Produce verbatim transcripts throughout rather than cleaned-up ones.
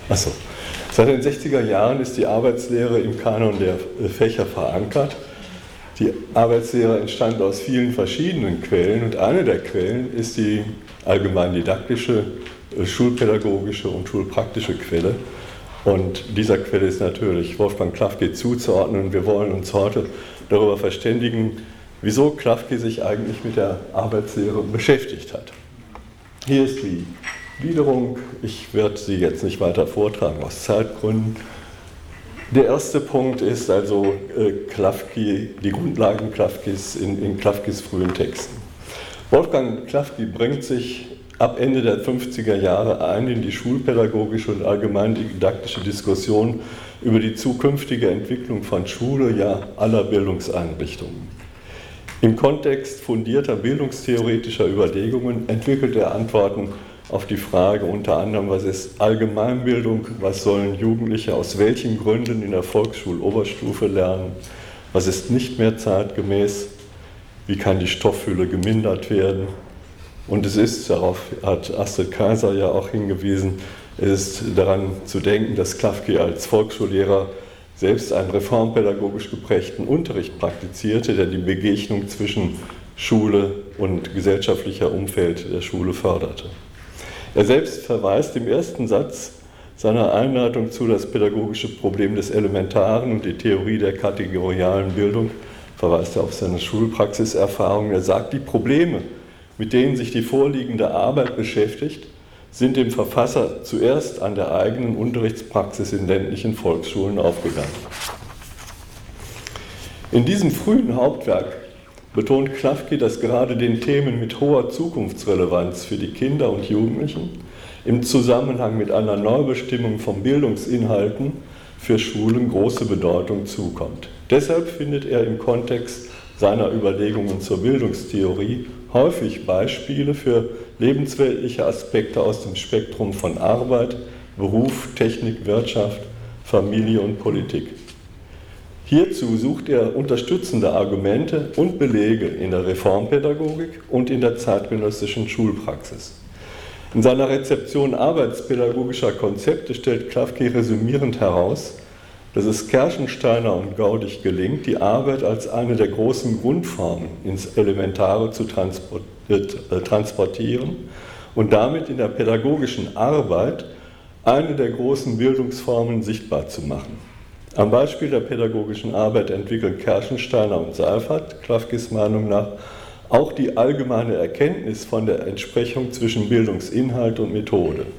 Achso. Seit den sechziger Jahren ist die Arbeitslehre im Kanon der Fächer verankert. Die Arbeitslehre entstand aus vielen verschiedenen Quellen und eine der Quellen ist die allgemein didaktische, schulpädagogische und schulpraktische Quelle. Und dieser Quelle ist natürlich Wolfgang Klafki zuzuordnen. Und wir wollen uns heute darüber verständigen, wieso Klafki sich eigentlich mit der Arbeitslehre beschäftigt hat. Hier ist die Gliederung. Ich werde sie jetzt nicht weiter vortragen aus Zeitgründen. Der erste Punkt ist also äh, Klafki, die Grundlagen Klafkis in, in Klafkis frühen Texten. Wolfgang Klafki bringt sich ab Ende der fünfziger Jahre ein in die schulpädagogische und allgemein didaktische Diskussion über die zukünftige Entwicklung von Schule, ja aller Bildungseinrichtungen. Im Kontext fundierter bildungstheoretischer Überlegungen entwickelt er Antworten auf die Frage unter anderem, was ist Allgemeinbildung, was sollen Jugendliche aus welchen Gründen in der Volksschul-Oberstufe lernen, was ist nicht mehr zeitgemäß, wie kann die Stofffülle gemindert werden. Und es ist, darauf hat Astrid Kaiser ja auch hingewiesen, es ist daran zu denken, dass Klafki als Volksschullehrer selbst einen reformpädagogisch geprägten Unterricht praktizierte, der die Begegnung zwischen Schule und gesellschaftlicher Umfeld der Schule förderte. Er selbst verweist im ersten Satz seiner Einleitung zu das pädagogische Problem des Elementaren und die Theorie der kategorialen Bildung, verweist er auf seine Schulpraxiserfahrung. Er sagt, die Probleme, mit denen sich die vorliegende Arbeit beschäftigt, sind dem Verfasser zuerst an der eigenen Unterrichtspraxis in ländlichen Volksschulen aufgegangen. In diesem frühen Hauptwerk betont Klafki, dass gerade den Themen mit hoher Zukunftsrelevanz für die Kinder und Jugendlichen im Zusammenhang mit einer Neubestimmung von Bildungsinhalten für Schulen große Bedeutung zukommt. Deshalb findet er im Kontext seiner Überlegungen zur Bildungstheorie häufig Beispiele für lebensweltliche Aspekte aus dem Spektrum von Arbeit, Beruf, Technik, Wirtschaft, Familie und Politik. Hierzu sucht er unterstützende Argumente und Belege in der Reformpädagogik und in der zeitgenössischen Schulpraxis. In seiner Rezeption arbeitspädagogischer Konzepte stellt Klafki resümierend heraus, dass es Kerschensteiner und Gaudig gelingt, die Arbeit als eine der großen Grundformen ins Elementare zu transportieren und damit in der pädagogischen Arbeit eine der großen Bildungsformen sichtbar zu machen. Am Beispiel der pädagogischen Arbeit entwickeln Kerschensteiner und Seifert, Klafkis Meinung nach, auch die allgemeine Erkenntnis von der Entsprechung zwischen Bildungsinhalt und Methode.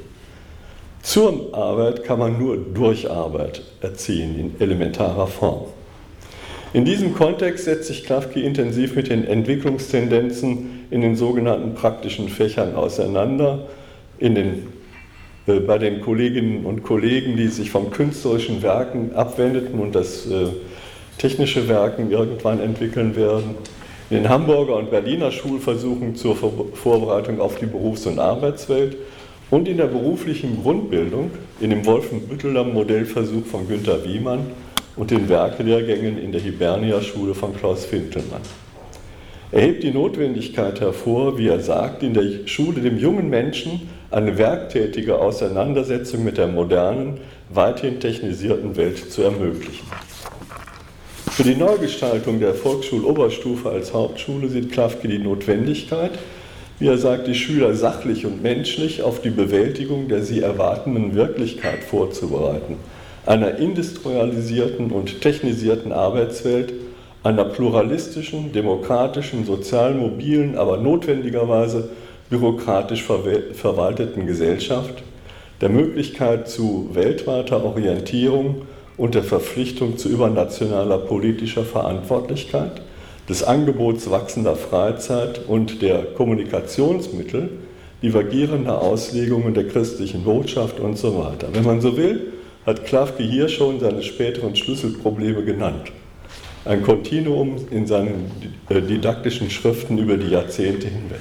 Zur Arbeit kann man nur durch Arbeit erziehen, in elementarer Form. In diesem Kontext setzt sich Klafki intensiv mit den Entwicklungstendenzen in den sogenannten praktischen Fächern auseinander, in den bei den Kolleginnen und Kollegen, die sich vom künstlerischen Werken abwendeten und das äh, technische Werken irgendwann entwickeln werden. In den Hamburger und Berliner Schulversuchen zur Vor Vorbereitung auf die Berufs- und Arbeitswelt und in der beruflichen Grundbildung in dem Wolfenbütteler Modellversuch von Günter Wiemann und den Werklehrgängen in der Hibernia-Schule von Klaus Fintelmann. Er hebt die Notwendigkeit hervor, wie er sagt, in der Schule dem jungen Menschen eine werktätige Auseinandersetzung mit der modernen, weithin technisierten Welt zu ermöglichen. Für die Neugestaltung der Volksschul-Oberstufe als Hauptschule sieht Klafki die Notwendigkeit, wie er sagt, die Schüler sachlich und menschlich auf die Bewältigung der sie erwartenden Wirklichkeit vorzubereiten, einer industrialisierten und technisierten Arbeitswelt, einer pluralistischen, demokratischen, sozial mobilen, aber notwendigerweise bürokratisch verwalteten Gesellschaft, der Möglichkeit zu weltweiter Orientierung und der Verpflichtung zu übernationaler politischer Verantwortlichkeit, des Angebots wachsender Freizeit und der Kommunikationsmittel, divergierender Auslegungen der christlichen Botschaft und so weiter. Wenn man so will, hat Klafki hier schon seine späteren Schlüsselprobleme genannt. Ein Kontinuum in seinen didaktischen Schriften über die Jahrzehnte hinweg.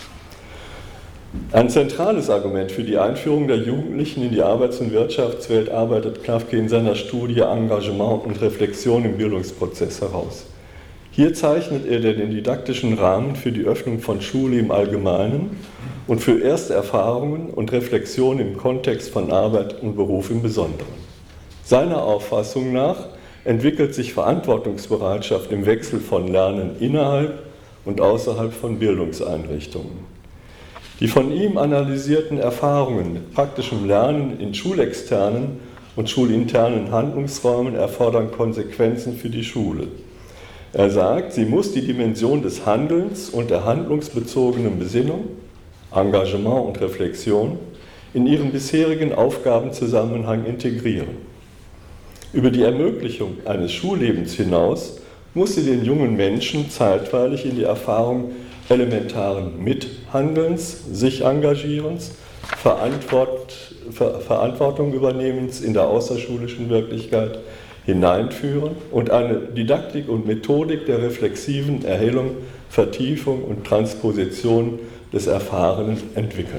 Ein zentrales Argument für die Einführung der Jugendlichen in die Arbeits- und Wirtschaftswelt arbeitet Klafki in seiner Studie Engagement und Reflexion im Bildungsprozess heraus. Hier zeichnet er den didaktischen Rahmen für die Öffnung von Schule im Allgemeinen und für erste Erfahrungen und Reflexionen im Kontext von Arbeit und Beruf im Besonderen. Seiner Auffassung nach entwickelt sich Verantwortungsbereitschaft im Wechsel von Lernen innerhalb und außerhalb von Bildungseinrichtungen. Die von ihm analysierten Erfahrungen mit praktischem Lernen in schulexternen und schulinternen Handlungsräumen erfordern Konsequenzen für die Schule. Er sagt, sie muss die Dimension des Handelns und der handlungsbezogenen Besinnung, Engagement und Reflexion in ihren bisherigen Aufgabenzusammenhang integrieren. Über die Ermöglichung eines Schullebens hinaus muss sie den jungen Menschen zeitweilig in die Erfahrung elementaren Mithandelns, sich Engagierens, Verantwort, Ver, Verantwortung übernehmens in der außerschulischen Wirklichkeit hineinführen und eine Didaktik und Methodik der reflexiven Erhellung, Vertiefung und Transposition des Erfahrenen entwickeln.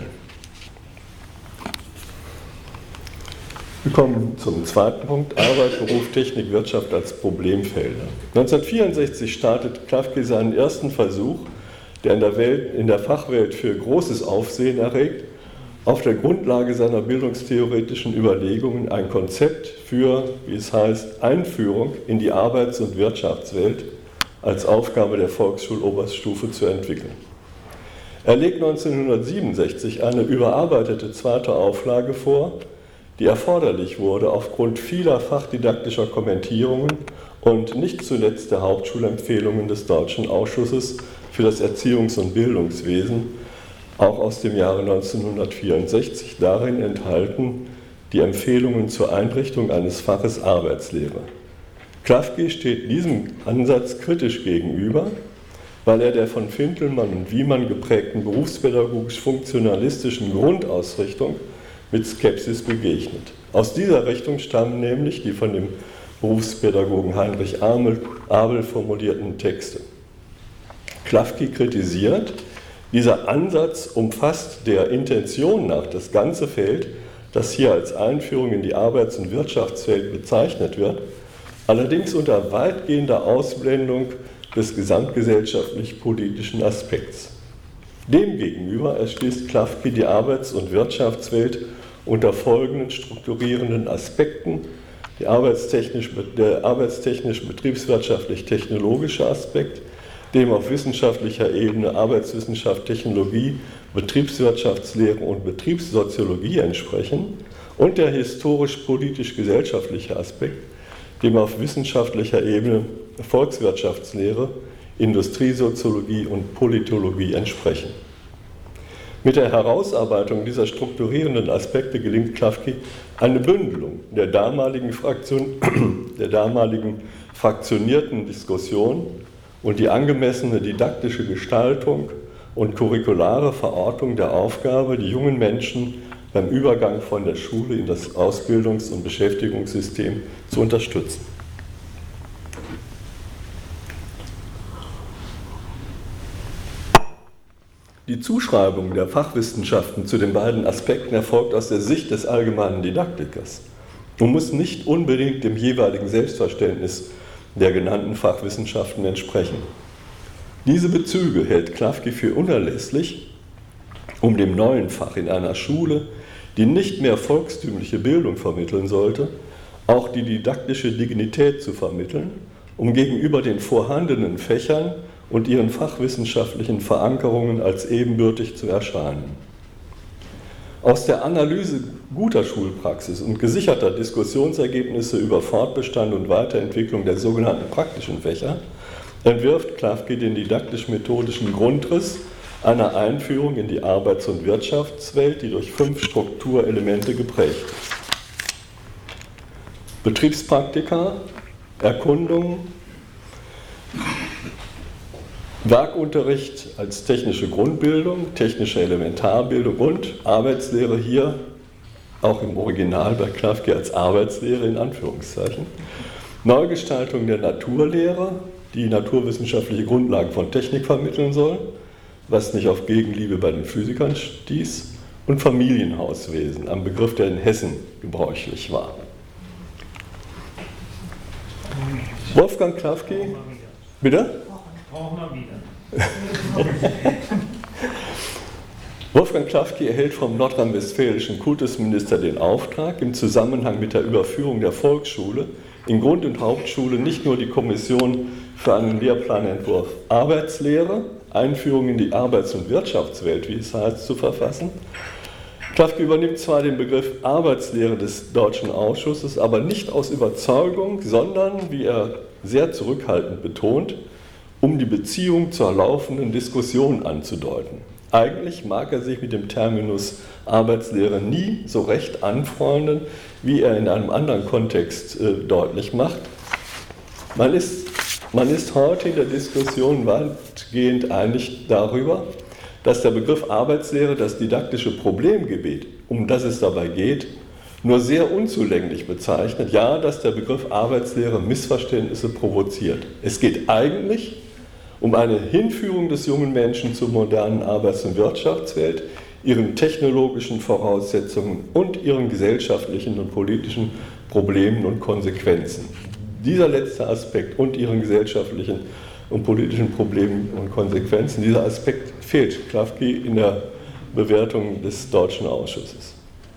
Wir kommen zum zweiten Punkt, Arbeit, Beruf, Technik, Wirtschaft als Problemfelder. neunzehnhundertvierundsechzig startet Klafki seinen ersten Versuch, der in der, Welt, in der Fachwelt für großes Aufsehen erregt, auf der Grundlage seiner bildungstheoretischen Überlegungen ein Konzept für, wie es heißt, Einführung in die Arbeits- und Wirtschaftswelt als Aufgabe der Volksschul-Oberstufe zu entwickeln. Er legt neunzehnhundertsiebenundsechzig eine überarbeitete zweite Auflage vor, die erforderlich wurde aufgrund vieler fachdidaktischer Kommentierungen und nicht zuletzt der Hauptschulempfehlungen des Deutschen Ausschusses für das Erziehungs- und Bildungswesen, auch aus dem Jahre neunzehnhundertvierundsechzig, darin enthalten die Empfehlungen zur Einrichtung eines Faches Arbeitslehre. Klafki steht diesem Ansatz kritisch gegenüber, weil er der von Fintelmann und Wiemann geprägten berufspädagogisch-funktionalistischen Grundausrichtung mit Skepsis begegnet. Aus dieser Richtung stammen nämlich die von dem Berufspädagogen Heinrich Abel formulierten Texte. Klafki kritisiert, dieser Ansatz umfasst der Intention nach das ganze Feld, das hier als Einführung in die Arbeits- und Wirtschaftswelt bezeichnet wird, allerdings unter weitgehender Ausblendung des gesamtgesellschaftlich-politischen Aspekts. Demgegenüber erschließt Klafki die Arbeits- und Wirtschaftswelt unter folgenden strukturierenden Aspekten: der arbeitstechnisch-betriebswirtschaftlich-technologische Aspekt, dem auf wissenschaftlicher Ebene Arbeitswissenschaft, Technologie, Betriebswirtschaftslehre und Betriebssoziologie entsprechen, und der historisch-politisch-gesellschaftliche Aspekt, dem auf wissenschaftlicher Ebene Volkswirtschaftslehre, Industriesoziologie und Politologie entsprechen. Mit der Herausarbeitung dieser strukturierenden Aspekte gelingt Klafki eine Bündelung der damaligen, Fraktion, der damaligen fraktionierten Diskussion und die angemessene didaktische Gestaltung und curriculare Verortung der Aufgabe, die jungen Menschen beim Übergang von der Schule in das Ausbildungs- und Beschäftigungssystem zu unterstützen. Die Zuschreibung der Fachwissenschaften zu den beiden Aspekten erfolgt aus der Sicht des allgemeinen Didaktikers und muss nicht unbedingt dem jeweiligen Selbstverständnis der genannten Fachwissenschaften entsprechen. Diese Bezüge hält Klafki für unerlässlich, um dem neuen Fach in einer Schule, die nicht mehr volkstümliche Bildung vermitteln sollte, auch die didaktische Dignität zu vermitteln, um gegenüber den vorhandenen Fächern und ihren fachwissenschaftlichen Verankerungen als ebenbürtig zu erscheinen. Aus der Analyse guter Schulpraxis und gesicherter Diskussionsergebnisse über Fortbestand und Weiterentwicklung der sogenannten praktischen Fächer entwirft Klafki den didaktisch-methodischen Grundriss einer Einführung in die Arbeits- und Wirtschaftswelt, die durch fünf Strukturelemente geprägt ist: Betriebspraktika, Erkundung, Werkunterricht als technische Grundbildung, technische Elementarbildung und Arbeitslehre, hier auch im Original bei Klafki als Arbeitslehre in Anführungszeichen. Neugestaltung der Naturlehre, die naturwissenschaftliche Grundlagen von Technik vermitteln soll, was nicht auf Gegenliebe bei den Physikern stieß, und Familienhauswesen, ein Begriff, der in Hessen gebräuchlich war. Wolfgang Klafki, bitte? brauchen wir wieder. Wolfgang Klafki erhält vom nordrhein-westfälischen Kultusminister den Auftrag, im Zusammenhang mit der Überführung der Volksschule in Grund- und Hauptschule nicht nur die Kommission für einen Lehrplanentwurf Arbeitslehre, Einführung in die Arbeits- und Wirtschaftswelt, wie es heißt, zu verfassen. Klafki übernimmt zwar den Begriff Arbeitslehre des Deutschen Ausschusses, aber nicht aus Überzeugung, sondern, wie er sehr zurückhaltend betont, um die Beziehung zur laufenden Diskussion anzudeuten. Eigentlich mag er sich mit dem Terminus Arbeitslehre nie so recht anfreunden, wie er in einem anderen Kontext äh, deutlich macht. Man ist, man ist heute in der Diskussion weitgehend einig darüber, dass der Begriff Arbeitslehre das didaktische Problemgebiet, um das es dabei geht, nur sehr unzulänglich bezeichnet. Ja, dass der Begriff Arbeitslehre Missverständnisse provoziert. Es geht eigentlich um eine Hinführung des jungen Menschen zur modernen Arbeits- und Wirtschaftswelt, ihren technologischen Voraussetzungen und ihren gesellschaftlichen und politischen Problemen und Konsequenzen. Dieser letzte Aspekt und ihren gesellschaftlichen und politischen Problemen und Konsequenzen, dieser Aspekt fehlt Klafki in der Bewertung des Deutschen Ausschusses.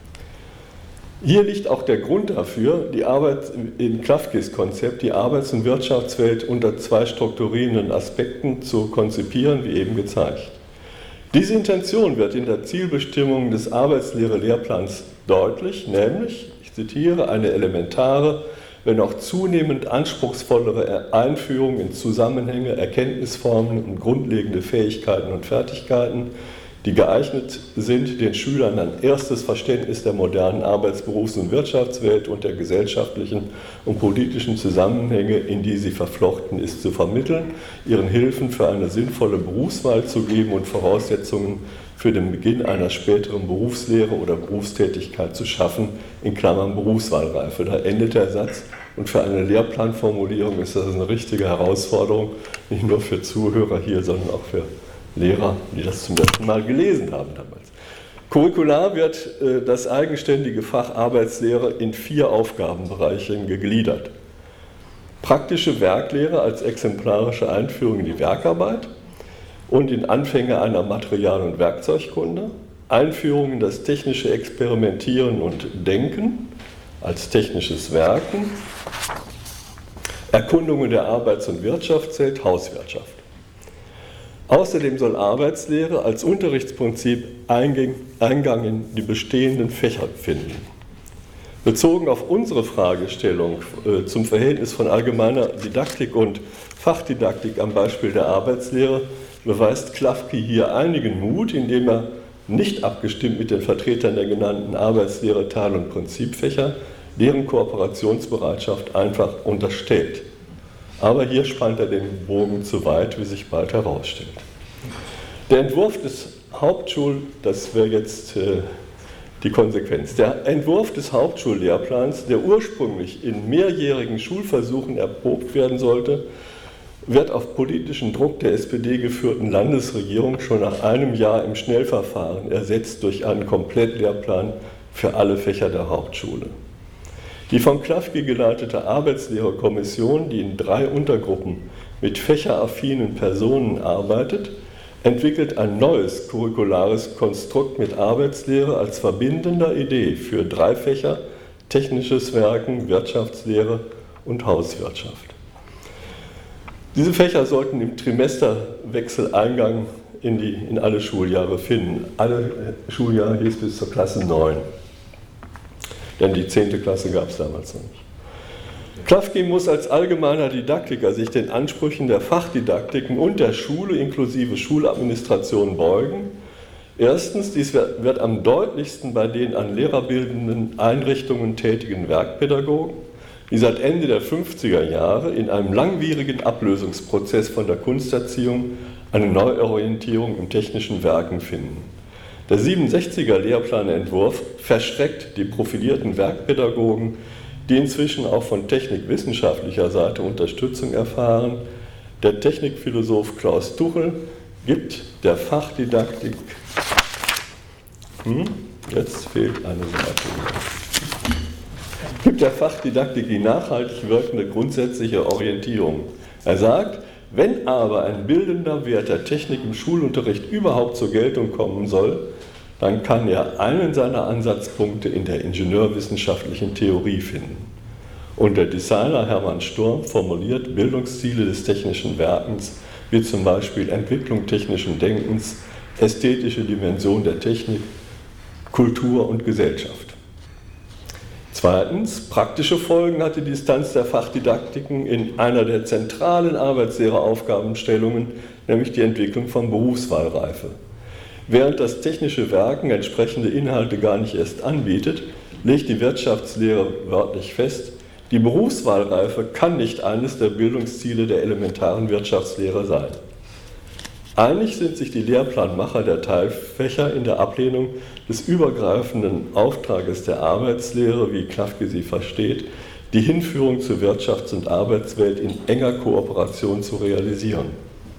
Hier liegt auch der Grund dafür, die Arbeit in Klafkis Konzept, die Arbeits- und Wirtschaftswelt unter zwei strukturierenden Aspekten zu konzipieren, wie eben gezeigt. Diese Intention wird in der Zielbestimmung des Arbeitslehre-Lehrplans deutlich, nämlich, ich zitiere, eine elementare, wenn auch zunehmend anspruchsvollere Einführung in Zusammenhänge, Erkenntnisformen und grundlegende Fähigkeiten und Fertigkeiten, die geeignet sind, den Schülern ein erstes Verständnis der modernen Arbeits-, Berufs- und Wirtschaftswelt und der gesellschaftlichen und politischen Zusammenhänge, in die sie verflochten ist, zu vermitteln, ihren Hilfen für eine sinnvolle Berufswahl zu geben und Voraussetzungen für den Beginn einer späteren Berufslehre oder Berufstätigkeit zu schaffen, in Klammern Berufswahlreife. Da endet der Satz. Und für eine Lehrplanformulierung ist das eine richtige Herausforderung, nicht nur für Zuhörer hier, sondern auch für Lehrer, die das zum ersten Mal gelesen haben damals. Curricular wird äh, das eigenständige Fach Arbeitslehre in vier Aufgabenbereiche gegliedert. Praktische Werklehre als exemplarische Einführung in die Werkarbeit und in Anfänge einer Material- und Werkzeugkunde, Einführung in das technische Experimentieren und Denken als technisches Werken, Erkundungen der Arbeits- und Wirtschaftswelt, Hauswirtschaft. Außerdem soll Arbeitslehre als Unterrichtsprinzip Eingang in die bestehenden Fächer finden. Bezogen auf unsere Fragestellung zum Verhältnis von allgemeiner Didaktik und Fachdidaktik am Beispiel der Arbeitslehre beweist Klafki hier einigen Mut, indem er nicht abgestimmt mit den Vertretern der genannten Arbeitslehre Teil- und Prinzipfächer deren Kooperationsbereitschaft einfach unterstellt. Aber hier spannt er den Bogen zu weit, wie sich bald herausstellt. Der Entwurf des Hauptschul, das wäre jetzt äh, die Konsequenz, der Entwurf des Hauptschullehrplans, der ursprünglich in mehrjährigen Schulversuchen erprobt werden sollte, wird auf politischen Druck der S P D geführten Landesregierung schon nach einem Jahr im Schnellverfahren ersetzt durch einen Komplettlehrplan für alle Fächer der Hauptschule. Die von Klafki geleitete Arbeitslehrerkommission, die in drei Untergruppen mit fächeraffinen Personen arbeitet, entwickelt ein neues curriculares Konstrukt mit Arbeitslehre als verbindender Idee für drei Fächer: technisches Werken, Wirtschaftslehre und Hauswirtschaft. Diese Fächer sollten im Trimesterwechsel Eingang in, die, in alle Schuljahre finden. Alle Schuljahre hieß bis zur Klasse neun. Denn die zehnte Klasse gab es damals noch nicht. Klafki muss als allgemeiner Didaktiker sich den Ansprüchen der Fachdidaktiken und der Schule inklusive Schuladministration beugen. Erstens, dies wird, wird am deutlichsten bei den an lehrerbildenden Einrichtungen tätigen Werkpädagogen, die seit Ende der fünfziger Jahre in einem langwierigen Ablösungsprozess von der Kunsterziehung eine Neuorientierung im technischen Werken finden. Der siebenundsechziger Lehrplanentwurf verschreckt die profilierten Werkpädagogen, die inzwischen auch von technikwissenschaftlicher Seite Unterstützung erfahren. Der Technikphilosoph Klaus Tuchel gibt der Fachdidaktik, hm, jetzt fehlt eine Seite, gibt der Fachdidaktik die nachhaltig wirkende grundsätzliche Orientierung. Er sagt, Wenn aber ein bildender Wert der Technik im Schulunterricht überhaupt zur Geltung kommen soll, dann kann er einen seiner Ansatzpunkte in der ingenieurwissenschaftlichen Theorie finden. Und der Designer Hermann Sturm formuliert Bildungsziele des technischen Werkens, wie zum Beispiel Entwicklung technischen Denkens, ästhetische Dimension der Technik, Kultur und Gesellschaft. Zweitens, praktische Folgen hat die Distanz der Fachdidaktiken in einer der zentralen Arbeitslehreraufgabenstellungen, nämlich die Entwicklung von Berufswahlreife. Während das technische Werken entsprechende Inhalte gar nicht erst anbietet, legt die Wirtschaftslehre wörtlich fest, die Berufswahlreife kann nicht eines der Bildungsziele der elementaren Wirtschaftslehre sein. Einig sind sich die Lehrplanmacher der Teilfächer in der Ablehnung des übergreifenden Auftrages der Arbeitslehre, wie Klafke sie versteht, die Hinführung zur Wirtschafts- und Arbeitswelt in enger Kooperation zu realisieren.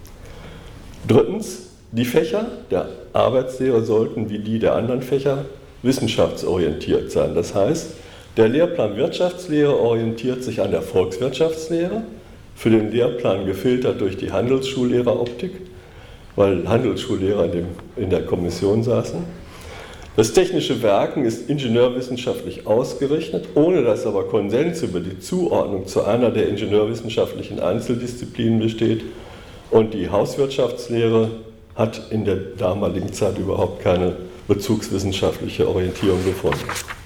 Drittens, die Fächer der Arbeitslehre sollten wie die der anderen Fächer wissenschaftsorientiert sein. Das heißt, der Lehrplan Wirtschaftslehre orientiert sich an der Volkswirtschaftslehre, für den Lehrplan gefiltert durch die Handelsschulleheroptik, weil Handelsschullehrer in, dem, in der Kommission saßen. Das technische Werken ist ingenieurwissenschaftlich ausgerichtet, ohne dass aber Konsens über die Zuordnung zu einer der ingenieurwissenschaftlichen Einzeldisziplinen besteht. Und die Hauswirtschaftslehre hat in der damaligen Zeit überhaupt keine bezugswissenschaftliche Orientierung gefunden.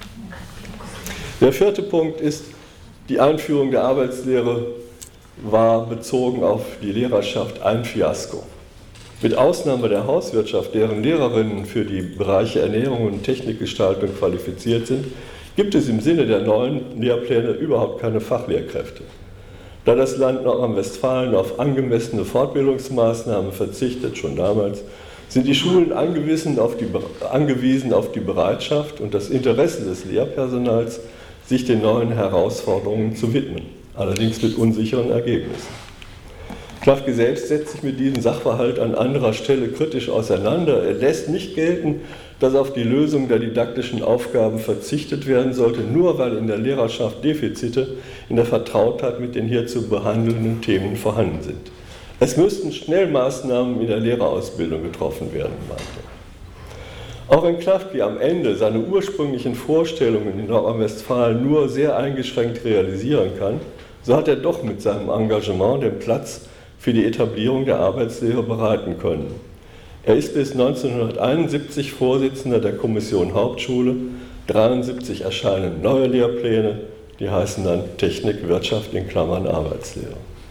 Der vierte Punkt ist, die Einführung der Arbeitslehre war bezogen auf die Lehrerschaft ein Fiasko. Mit Ausnahme der Hauswirtschaft, deren Lehrerinnen für die Bereiche Ernährung und Technikgestaltung qualifiziert sind, gibt es im Sinne der neuen Lehrpläne überhaupt keine Fachlehrkräfte. Da das Land Nordrhein-Westfalen auf angemessene Fortbildungsmaßnahmen verzichtet, schon damals, sind die Schulen angewiesen auf die, angewiesen auf die Bereitschaft und das Interesse des Lehrpersonals, sich den neuen Herausforderungen zu widmen, allerdings mit unsicheren Ergebnissen. Klafke selbst setzt sich mit diesem Sachverhalt an anderer Stelle kritisch auseinander. Er lässt nicht gelten, dass auf die Lösung der didaktischen Aufgaben verzichtet werden sollte, nur weil in der Lehrerschaft Defizite in der Vertrautheit mit den hier zu behandelnden Themen vorhanden sind. Es müssten schnell Maßnahmen in der Lehrerausbildung getroffen werden, meinte er. Auch wenn Klafke am Ende seine ursprünglichen Vorstellungen in Nordrhein-Westfalen nur sehr eingeschränkt realisieren kann, so hat er doch mit seinem Engagement den Platz für die Etablierung der Arbeitslehre bereiten können. Er ist bis neunzehnhunderteinundsiebzig Vorsitzender der Kommission Hauptschule, neunzehnhundertdreiundsiebzig erscheinen neue Lehrpläne, die heißen dann Technik, Wirtschaft in Klammern Arbeitslehre.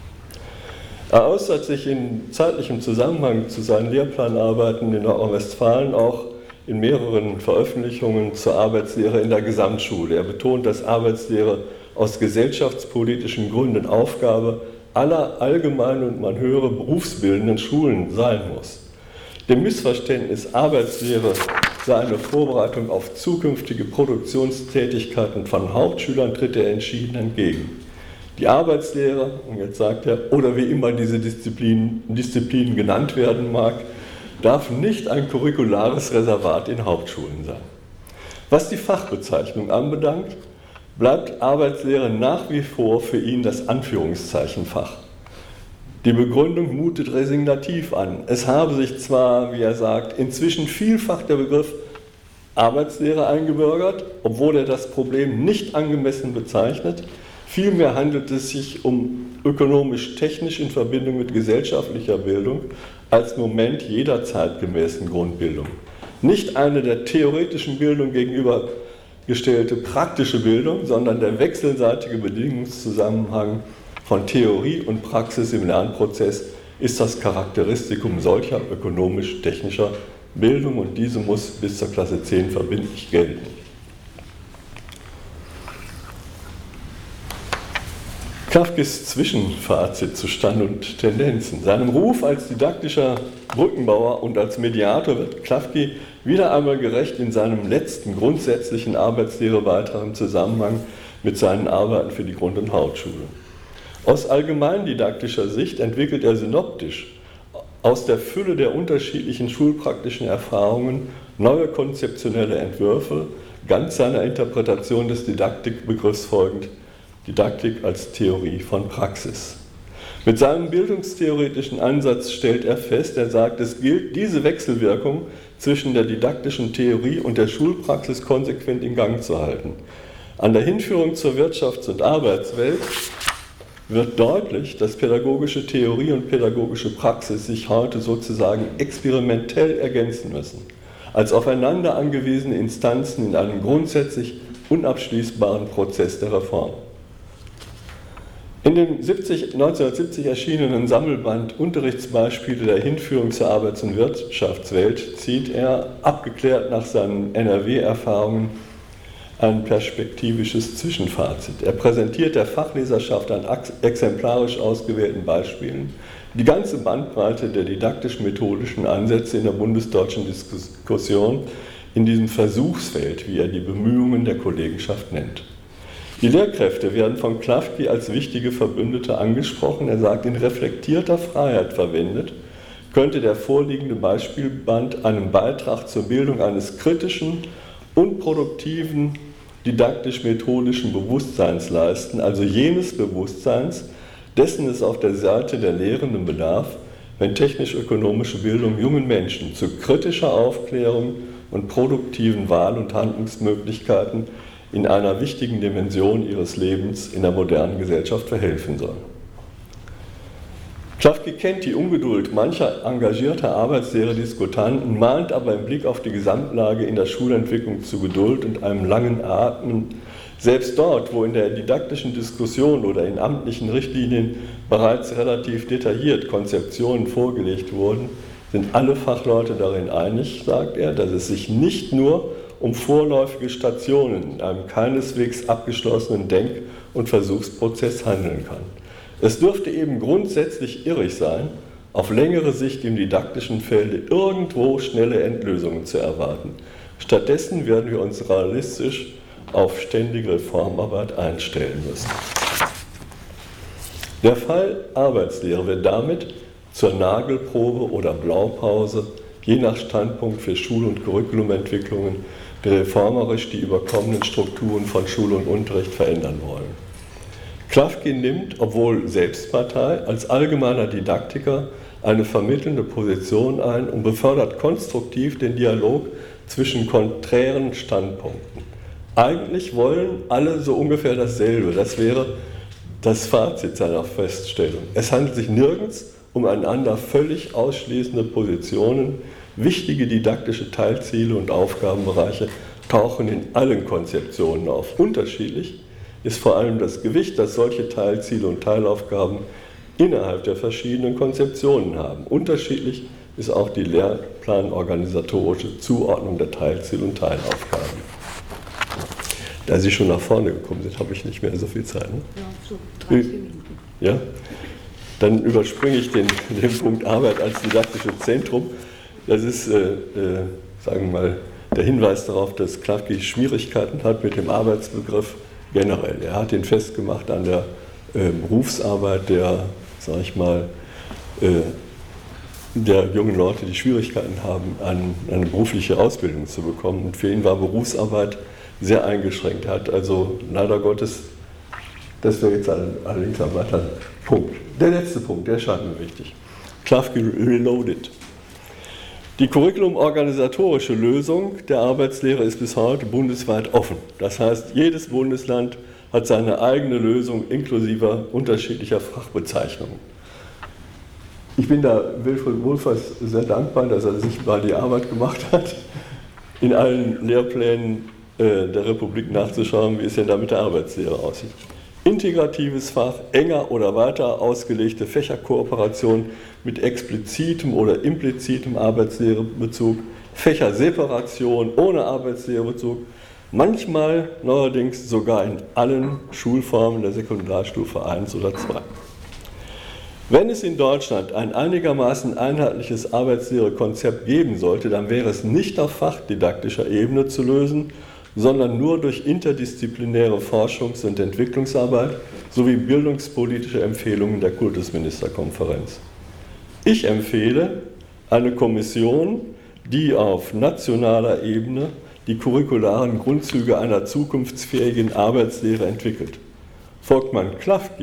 Er äußert sich in zeitlichem Zusammenhang zu seinen Lehrplanarbeiten in Nordrhein-Westfalen auch in mehreren Veröffentlichungen zur Arbeitslehre in der Gesamtschule. Er betont, dass Arbeitslehre aus gesellschaftspolitischen Gründen Aufgabe aller allgemeinen und man höre berufsbildenden Schulen sein muss. Dem Missverständnis, Arbeitslehre sei eine Vorbereitung auf zukünftige Produktionstätigkeiten von Hauptschülern, tritt er entschieden entgegen. Die Arbeitslehre, und jetzt sagt er, oder wie immer diese Disziplin, Disziplin genannt werden mag, darf nicht ein curriculares Reservat in Hauptschulen sein. Was die Fachbezeichnung anbelangt, bleibt Arbeitslehre nach wie vor für ihn das Anführungszeichenfach. Die Begründung mutet resignativ an. Es habe sich zwar, wie er sagt, inzwischen vielfach der Begriff Arbeitslehre eingebürgert, obwohl er das Problem nicht angemessen bezeichnet. Vielmehr handelt es sich um ökonomisch-technisch in Verbindung mit gesellschaftlicher Bildung als Moment jeder zeitgemäßen Grundbildung. Nicht eine der theoretischen Bildung gegenübergestellte praktische Bildung, sondern der wechselseitige Bedingungszusammenhang von Theorie und Praxis im Lernprozess ist das Charakteristikum solcher ökonomisch-technischer Bildung und diese muss bis zur Klasse zehn verbindlich gelten. Klafkes Zwischenfazit zu Stand und Tendenzen. Seinem Ruf als didaktischer Brückenbauer und als Mediator wird Klafke wieder einmal gerecht in seinem letzten grundsätzlichen Arbeitslehrebeitrag im Zusammenhang mit seinen Arbeiten für die Grund- und Hauptschule. Aus allgemeindidaktischer Sicht entwickelt er synoptisch aus der Fülle der unterschiedlichen schulpraktischen Erfahrungen neue konzeptionelle Entwürfe, ganz seiner Interpretation des Didaktikbegriffs folgend, Didaktik als Theorie von Praxis. Mit seinem bildungstheoretischen Ansatz stellt er fest, er sagt, es gilt, diese Wechselwirkung zwischen der didaktischen Theorie und der Schulpraxis konsequent in Gang zu halten. An der Hinführung zur Wirtschafts- und Arbeitswelt wird deutlich, dass pädagogische Theorie und pädagogische Praxis sich heute sozusagen experimentell ergänzen müssen, als aufeinander angewiesene Instanzen in einem grundsätzlich unabschließbaren Prozess der Reform. In dem neunzehnhundertsiebzig erschienenen Sammelband Unterrichtsbeispiele der Hinführung zur Arbeits- und Wirtschaftswelt zieht er, abgeklärt nach seinen N R W-Erfahrungen, ein perspektivisches Zwischenfazit. Er präsentiert der Fachleserschaft an exemplarisch ausgewählten Beispielen die ganze Bandbreite der didaktisch-methodischen Ansätze in der bundesdeutschen Diskussion in diesem Versuchsfeld, wie er die Bemühungen der Kollegenschaft nennt. Die Lehrkräfte werden von Klafki als wichtige Verbündete angesprochen. Er sagt, in reflektierter Freiheit verwendet, könnte der vorliegende Beispielband einen Beitrag zur Bildung eines kritischen und produktiven didaktisch-methodischen Bewusstseins leisten, also jenes Bewusstseins, dessen es auf der Seite der Lehrenden bedarf, wenn technisch-ökonomische Bildung jungen Menschen zu kritischer Aufklärung und produktiven Wahl- und Handlungsmöglichkeiten in einer wichtigen Dimension ihres Lebens in der modernen Gesellschaft verhelfen soll. Klafki kennt die Ungeduld mancher engagierter Arbeitslehre-Diskutanten, mahnt aber im Blick auf die Gesamtlage in der Schulentwicklung zu Geduld und einem langen Atmen. Selbst dort, wo in der didaktischen Diskussion oder in amtlichen Richtlinien bereits relativ detailliert Konzeptionen vorgelegt wurden, sind alle Fachleute darin einig, sagt er, dass es sich nicht nur um vorläufige Stationen in einem keineswegs abgeschlossenen Denk- und Versuchsprozess handeln kann. Es dürfte eben grundsätzlich irrig sein, auf längere Sicht im didaktischen Felde irgendwo schnelle Endlösungen zu erwarten. Stattdessen werden wir uns realistisch auf ständige Reformarbeit einstellen müssen. Der Fall Arbeitslehre wird damit zur Nagelprobe oder Blaupause, je nach Standpunkt für Schul- und Curriculumentwicklungen, die reformerisch die überkommenen Strukturen von Schule und Unterricht verändern wollen. Klafki nimmt, obwohl Selbstpartei, als allgemeiner Didaktiker eine vermittelnde Position ein und befördert konstruktiv den Dialog zwischen konträren Standpunkten. Eigentlich wollen alle so ungefähr dasselbe, das wäre das Fazit seiner Feststellung. Es handelt sich nirgends um einander völlig ausschließende Positionen. Wichtige didaktische Teilziele und Aufgabenbereiche tauchen in allen Konzeptionen auf. Unterschiedlich ist vor allem das Gewicht, das solche Teilziele und Teilaufgaben innerhalb der verschiedenen Konzeptionen haben. Unterschiedlich ist auch die lehrplanorganisatorische Zuordnung der Teilziele und Teilaufgaben. Da Sie schon nach vorne gekommen sind, habe ich nicht mehr so viel Zeit. Ne? Ja, so drei, vier Minuten. Ja? Dann überspringe ich den, den Punkt Arbeit als didaktisches Zentrum. Das ist, äh, äh, sagen wir mal, der Hinweis darauf, dass Klafki Schwierigkeiten hat mit dem Arbeitsbegriff generell. Er hat ihn festgemacht an der äh, Berufsarbeit der, sag ich mal, äh, der jungen Leute, die Schwierigkeiten haben, ein, eine berufliche Ausbildung zu bekommen. Und für ihn war Berufsarbeit sehr eingeschränkt. Er hat also leider Gottes, das wäre jetzt allerdings ein weiterer Punkt. Der letzte Punkt, der scheint mir wichtig. Klafki Reloaded. Die curriculum-organisatorische Lösung der Arbeitslehre ist bis heute bundesweit offen. Das heißt, jedes Bundesland hat seine eigene Lösung inklusive unterschiedlicher Fachbezeichnungen. Ich bin da Wilfried Wohlfahrt sehr dankbar, dass er sich mal die Arbeit gemacht hat, in allen Lehrplänen der Republik nachzuschauen, wie es denn da mit der Arbeitslehre aussieht. Integratives Fach, enger oder weiter ausgelegte Fächerkooperation mit explizitem oder implizitem Arbeitslehrebezug, Fächerseparation ohne Arbeitslehrebezug, manchmal neuerdings sogar in allen Schulformen der Sekundarstufe eins oder zwei. Wenn es in Deutschland ein einigermaßen einheitliches Arbeitslehrekonzept geben sollte, dann wäre es nicht auf fachdidaktischer Ebene zu lösen, sondern nur durch interdisziplinäre Forschungs- und Entwicklungsarbeit sowie bildungspolitische Empfehlungen der Kultusministerkonferenz. Ich empfehle eine Kommission, die auf nationaler Ebene die curricularen Grundzüge einer zukunftsfähigen Arbeitslehre entwickelt. Folgt man Klafki,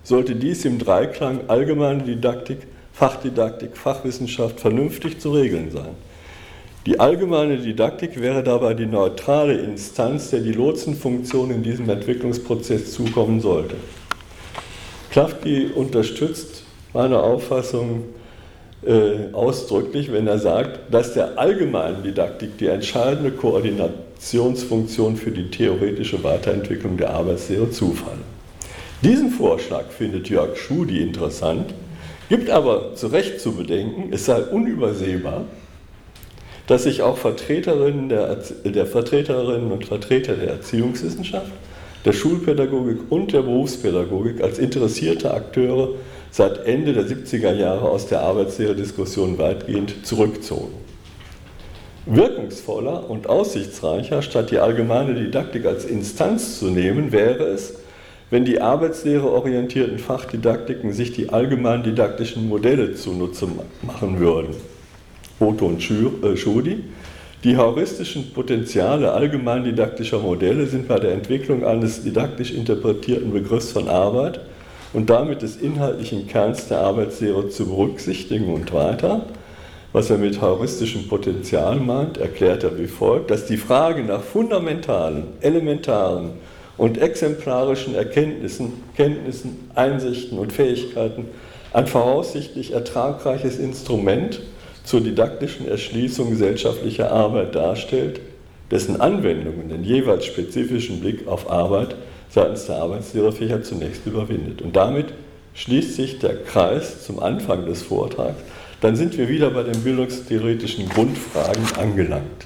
sollte dies im Dreiklang allgemeine Didaktik, Fachdidaktik, Fachwissenschaft vernünftig zu regeln sein. Die allgemeine Didaktik wäre dabei die neutrale Instanz, der die Lotsenfunktion in diesem Entwicklungsprozess zukommen sollte. Klafki unterstützt meine Auffassung äh, ausdrücklich, wenn er sagt, dass der allgemeinen Didaktik die entscheidende Koordinationsfunktion für die theoretische Weiterentwicklung der Arbeitslehre zufalle. Diesen Vorschlag findet Jörg Schudy interessant, gibt aber zu Recht zu bedenken, es sei unübersehbar, dass sich auch Vertreterinnen, der, der Vertreterinnen und Vertreter der Erziehungswissenschaft, der Schulpädagogik und der Berufspädagogik als interessierte Akteure seit Ende der siebziger Jahre aus der Arbeitslehre-Diskussion weitgehend zurückzogen. Wirkungsvoller und aussichtsreicher, statt die allgemeine Didaktik als Instanz zu nehmen, wäre es, wenn die arbeitslehreorientierten Fachdidaktiken sich die allgemein didaktischen Modelle zunutze machen würden. Otto und Schudy. Die heuristischen Potenziale allgemein didaktischer Modelle sind bei der Entwicklung eines didaktisch interpretierten Begriffs von Arbeit und damit des inhaltlichen Kerns der Arbeitslehre zu berücksichtigen und weiter. Was er mit heuristischem Potenzial meint, erklärt er wie folgt, dass die Frage nach fundamentalen, elementaren und exemplarischen Erkenntnissen, Kenntnissen, Einsichten und Fähigkeiten ein voraussichtlich ertragreiches Instrument zur didaktischen Erschließung gesellschaftlicher Arbeit darstellt, dessen Anwendungen den jeweils spezifischen Blick auf Arbeit seitens der Arbeitslehrerfächer zunächst überwindet. Und damit schließt sich der Kreis zum Anfang des Vortrags. Dann sind wir wieder bei den bildungstheoretischen Grundfragen angelangt.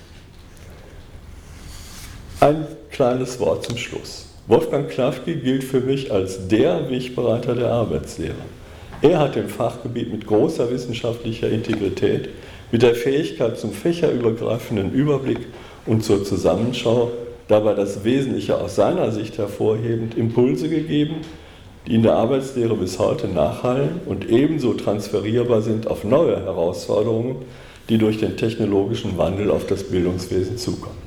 Ein kleines Wort zum Schluss. Wolfgang Klafki gilt für mich als der Wegbereiter der Arbeitslehre. Er hat im Fachgebiet mit großer wissenschaftlicher Integrität, mit der Fähigkeit zum fächerübergreifenden Überblick und zur Zusammenschau dabei das Wesentliche aus seiner Sicht hervorhebend Impulse gegeben, die in der Arbeitslehre bis heute nachhallen und ebenso transferierbar sind auf neue Herausforderungen, die durch den technologischen Wandel auf das Bildungswesen zukommen.